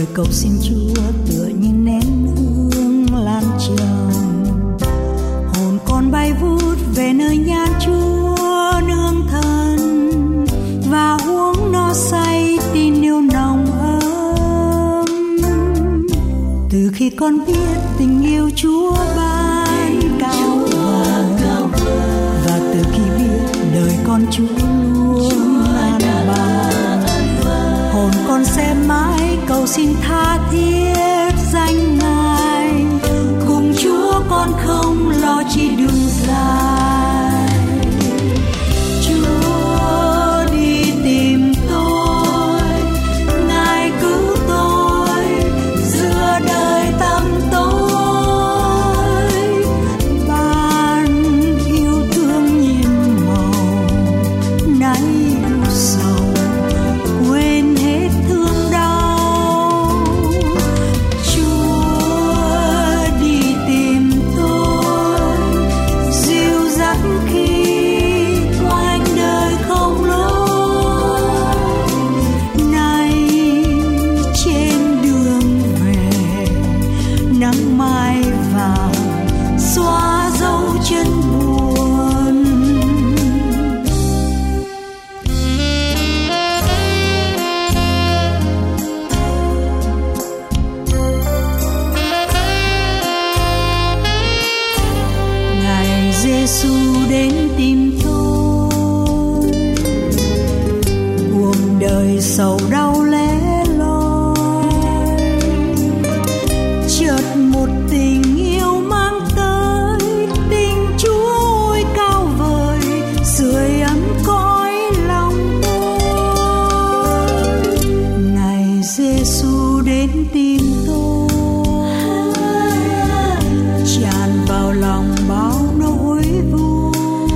lời cầu xin Chúa tựa như nén hương lan tràn. Hồn con bay vút về nơi nhan Chúa nương thân, và uống no say tin yêu nồng ấm. Từ khi con biết tình yêu Chúa ban cao vời, và từ khi biết đời con Chúa luôn an bài, hồn con sẽ mãi cầu xin tha thiết danh Ngài. Cùng Chúa con không lo chi đường dài. Chúa đi tìm tôi, Ngài cứu tôi giữa đời tăm tối. Ban yêu thương nhiệm màu nay u sầu, quên hết thương đau. Chúa đi tìm tôi, dìu dắt khi quanh đời không lối. Nay trên đường về, nắng mai vàng xóa dấu chân buồn. Ngài Giêsu đến tìm tôi, cuộc đời sầu đau lẻ loi. Chợt một tình yêu mang tới, tình Chúa ôi cao vời, sưởi ấm cõi lòng tôi. Ngài Giêsu đến tìm tôi, tràn vào lòng bao nỗi vui.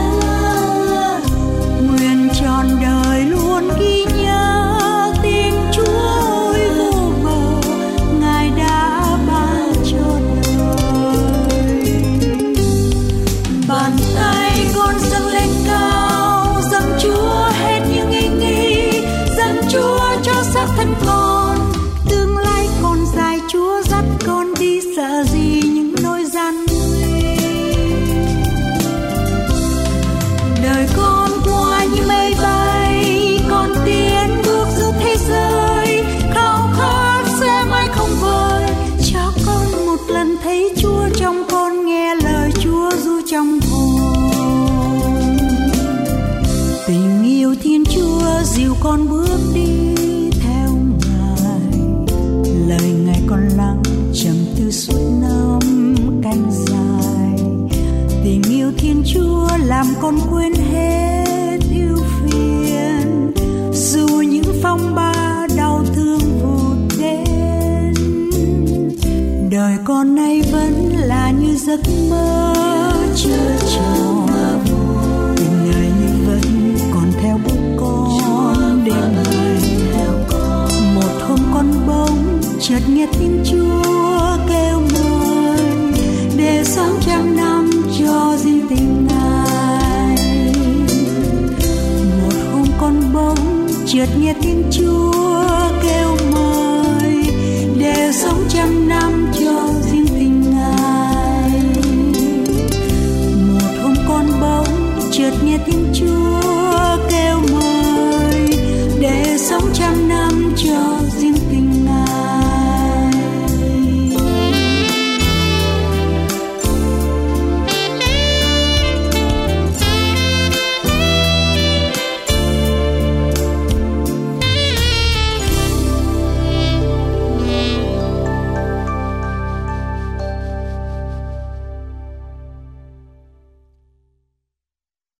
Nguyện trọn đời luôn ghi nhớ tình Chúa ôi vô bờ, Ngài đã ban cho đời. Bàn tay con dâng lên cao, dâng Chúa hết những ý nghĩ, dâng Chúa cho xác thân con. Tương lai còn dài, Chúa dắt con đi, sợ gì những nỗi gian nguy. Đời con qua như mây bay, con tiến bước giữa thế giới, khao khát sẽ mãi không vơi. Cho con một lần thấy Chúa trong con, nghe lời Chúa ru trong hồn. Tình yêu Thiên Chúa dìu con bước đi theo Ngài, lời Ngài con lắng trầm tư suốt năm canh dài. Tình yêu Thiên Chúa làm con quên hết ưu phiền, dù những phong ba đau thương vụt đến. Đời con nay vẫn là như giấc mơ chưa tròn, tình Ngài như vẫn còn theo bước con đêm ngày. Một hôm con bỗng chợt nghe tiếng Chúa kêu mời, để sống trăm năm cho riêng tình Ngài. Một hôm con bỗng chợt nghe tiếng Chúa kêu mời, để sống trăm năm cho riêng tình Ngài. Một hôm con bỗng chợt nghe tiếng Chúa kêu mời, để sống trăm năm cho